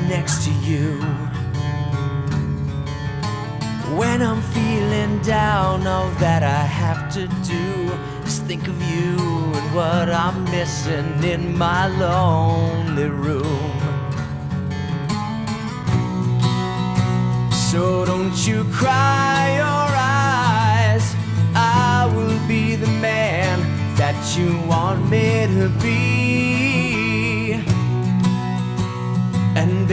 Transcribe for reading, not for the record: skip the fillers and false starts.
next to you. When I'm feeling down, all that I have to do is think of you and what I'm missing in my lonely room. So don't you cry your eyes, I will be the man that you want me to be.